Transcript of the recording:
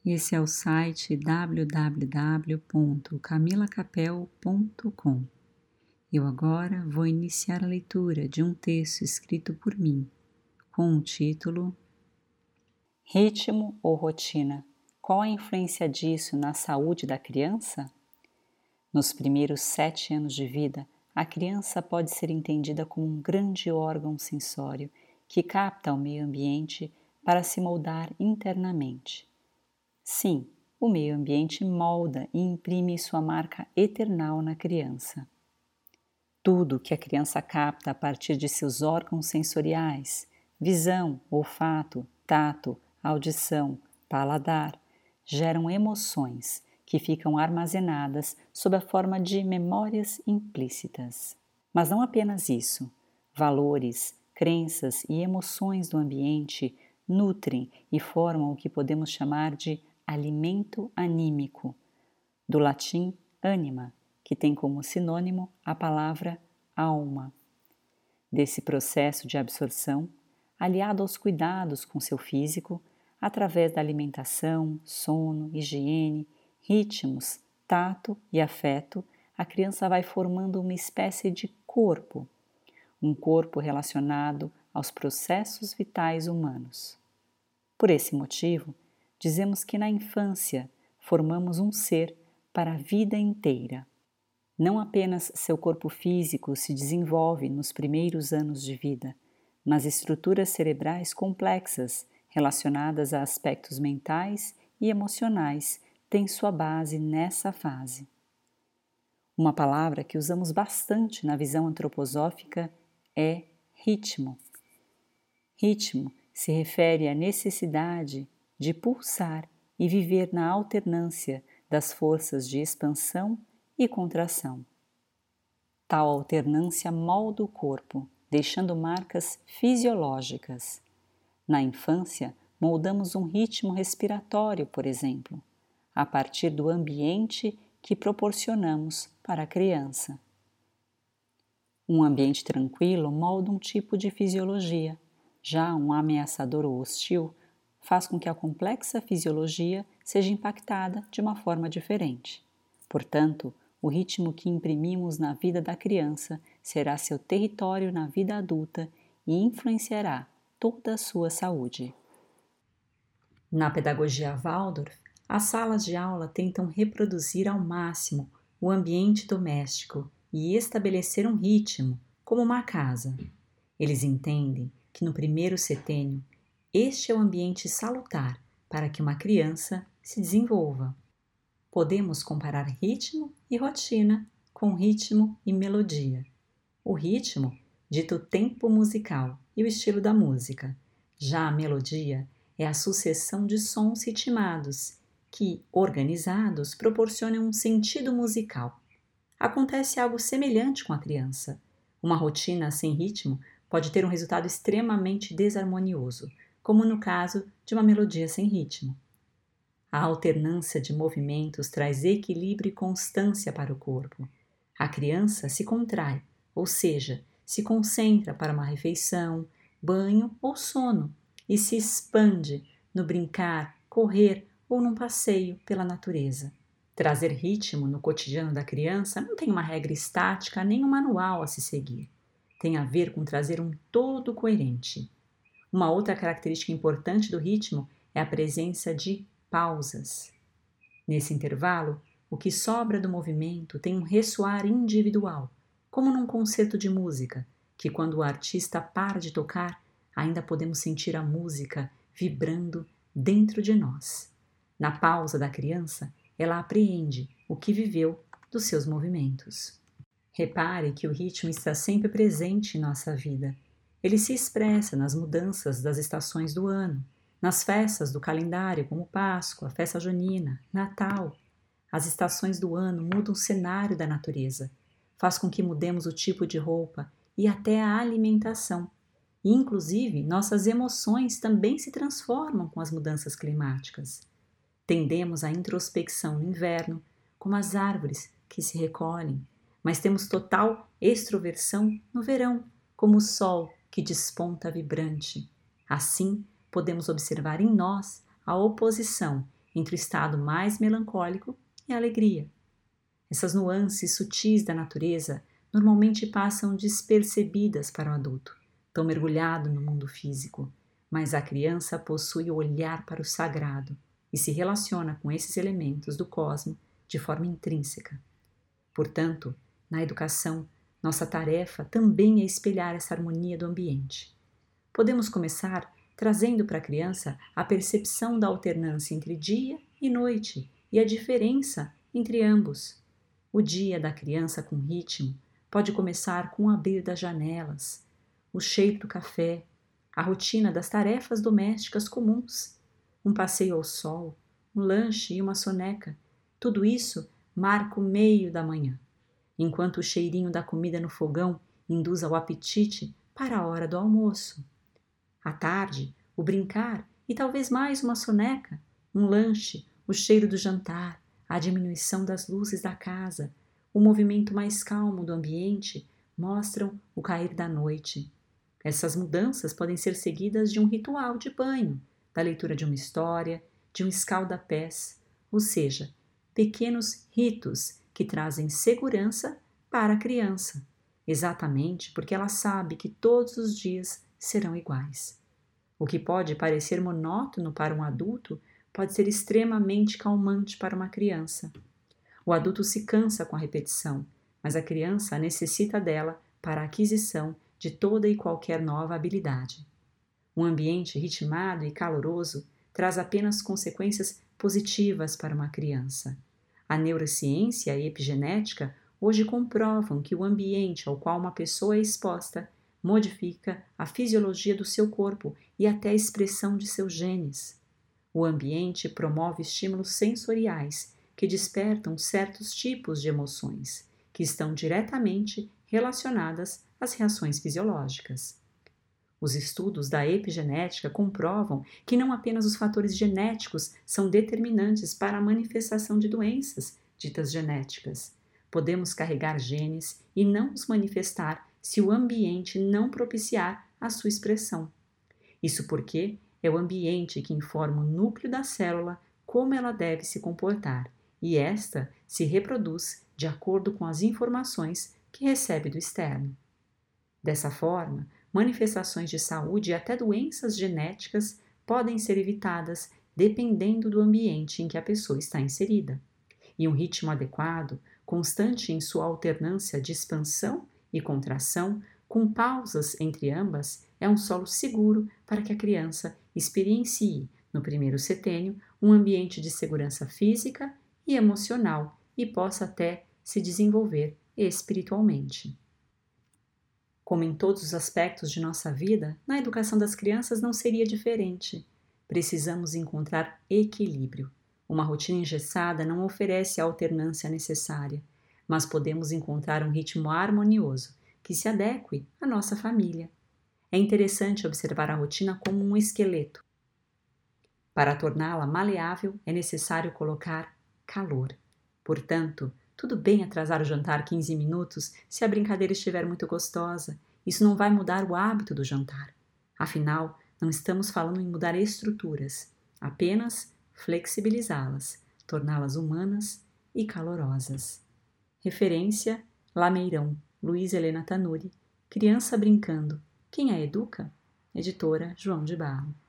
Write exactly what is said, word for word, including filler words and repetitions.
Esse é o site w w w ponto camila capel ponto com. Eu agora vou iniciar a leitura de um texto escrito por mim, com o título Ritmo ou rotina? Qual a influência disso na saúde da criança? Nos primeiros sete anos de vida, a criança pode ser entendida como um grande órgão sensório que capta o meio ambiente para se moldar internamente. Sim, o meio ambiente molda e imprime sua marca eternal na criança. Tudo que a criança capta a partir de seus órgãos sensoriais, visão, olfato, tato, audição, paladar, geram emoções que ficam armazenadas sob a forma de memórias implícitas. Mas não apenas isso. Valores, crenças e emoções do ambiente nutrem e formam o que podemos chamar de alimento anímico, do latim anima, que tem como sinônimo a palavra alma. Desse processo de absorção, aliado aos cuidados com seu físico, através da alimentação, sono, higiene, ritmos, tato e afeto, a criança vai formando uma espécie de corpo, um corpo relacionado aos processos vitais humanos. Por esse motivo, dizemos que na infância formamos um ser para a vida inteira. Não apenas seu corpo físico se desenvolve nos primeiros anos de vida, mas estruturas cerebrais complexas relacionadas a aspectos mentais e emocionais têm sua base nessa fase. Uma palavra que usamos bastante na visão antroposófica é ritmo. Ritmo se refere à necessidade de pulsar e viver na alternância das forças de expansão e contração. Tal alternância molda o corpo, deixando marcas fisiológicas. Na infância, moldamos um ritmo respiratório, por exemplo, a partir do ambiente que proporcionamos para a criança. Um ambiente tranquilo molda um tipo de fisiologia. Já um ameaçador ou hostil faz com que a complexa fisiologia seja impactada de uma forma diferente. Portanto, o ritmo que imprimimos na vida da criança será seu território na vida adulta e influenciará toda a sua saúde. Na pedagogia Waldorf, as salas de aula tentam reproduzir ao máximo o ambiente doméstico e estabelecer um ritmo, como uma casa. Eles entendem que no primeiro setênio, este é o ambiente salutar para que uma criança se desenvolva. Podemos comparar ritmo e rotina com ritmo e melodia. O ritmo dita o tempo musical e o estilo da música. Já a melodia é a sucessão de sons ritmados que, organizados, proporcionam um sentido musical. Acontece algo semelhante com a criança. Uma rotina sem ritmo pode ter um resultado extremamente desarmonioso, como no caso de uma melodia sem ritmo. A alternância de movimentos traz equilíbrio e constância para o corpo. A criança se contrai, ou seja, se concentra para uma refeição, banho ou sono e se expande no brincar, correr ou num passeio pela natureza. Trazer ritmo no cotidiano da criança não tem uma regra estática nem um manual a se seguir. Tem a ver com trazer um todo coerente. Uma outra característica importante do ritmo é a presença de pausas. Nesse intervalo, o que sobra do movimento tem um ressoar individual, como num concerto de música, que quando o artista para de tocar, ainda podemos sentir a música vibrando dentro de nós. Na pausa da criança, ela apreende o que viveu dos seus movimentos. Repare que o ritmo está sempre presente em nossa vida. Ele se expressa nas mudanças das estações do ano, nas festas do calendário como Páscoa, Festa Junina, Natal. As estações do ano mudam o cenário da natureza, faz com que mudemos o tipo de roupa e até a alimentação. E, inclusive, nossas emoções também se transformam com as mudanças climáticas. Tendemos à introspecção no inverno, como as árvores que se recolhem, mas temos total extroversão no verão, como o sol que desponta vibrante. Assim, podemos observar em nós a oposição entre o estado mais melancólico e a alegria. Essas nuances sutis da natureza normalmente passam despercebidas para o adulto, tão mergulhado no mundo físico, mas a criança possui o olhar para o sagrado e se relaciona com esses elementos do cosmo de forma intrínseca. Portanto, na educação, nossa tarefa também é espelhar essa harmonia do ambiente. Podemos começar trazendo para a criança a percepção da alternância entre dia e noite e a diferença entre ambos. O dia da criança com ritmo pode começar com o abrir das janelas, o cheiro do café, a rotina das tarefas domésticas comuns, um passeio ao sol, um lanche e uma soneca. Tudo isso marca o meio da manhã, enquanto o cheirinho da comida no fogão induz ao apetite para a hora do almoço. À tarde, o brincar e talvez mais uma soneca, um lanche, o cheiro do jantar, a diminuição das luzes da casa, o movimento mais calmo do ambiente mostram o cair da noite. Essas mudanças podem ser seguidas de um ritual de banho, da leitura de uma história, de um escalda-pés, ou seja, pequenos ritos que trazem segurança para a criança, exatamente porque ela sabe que todos os dias serão iguais. O que pode parecer monótono para um adulto pode ser extremamente calmante para uma criança. O adulto se cansa com a repetição, mas a criança necessita dela para a aquisição de toda e qualquer nova habilidade. Um ambiente ritmado e caloroso traz apenas consequências positivas para uma criança. A neurociência e a epigenética hoje comprovam que o ambiente ao qual uma pessoa é exposta modifica a fisiologia do seu corpo e até a expressão de seus genes. O ambiente promove estímulos sensoriais que despertam certos tipos de emoções, que estão diretamente relacionadas às reações fisiológicas. Os estudos da epigenética comprovam que não apenas os fatores genéticos são determinantes para a manifestação de doenças ditas genéticas. Podemos carregar genes e não os manifestar se o ambiente não propiciar a sua expressão. Isso porque é o ambiente que informa o núcleo da célula como ela deve se comportar, e esta se reproduz de acordo com as informações que recebe do externo. Dessa forma, manifestações de saúde e até doenças genéticas podem ser evitadas dependendo do ambiente em que a pessoa está inserida. E um ritmo adequado, constante em sua alternância de expansão e contração, com pausas entre ambas, é um solo seguro para que a criança experiencie, no primeiro setênio, um ambiente de segurança física e emocional e possa até se desenvolver espiritualmente. Como em todos os aspectos de nossa vida, na educação das crianças não seria diferente. Precisamos encontrar equilíbrio. Uma rotina engessada não oferece a alternância necessária, mas podemos encontrar um ritmo harmonioso que se adeque à nossa família. É interessante observar a rotina como um esqueleto. Para torná-la maleável, é necessário colocar calor. Portanto, tudo bem atrasar o jantar quinze minutos se a brincadeira estiver muito gostosa. Isso não vai mudar o hábito do jantar. Afinal, não estamos falando em mudar estruturas, apenas flexibilizá-las, torná-las humanas e calorosas. Referência: Lameirão, Luiz Helena Tanuri, Criança Brincando. Quem a educa? Editora João de Barro.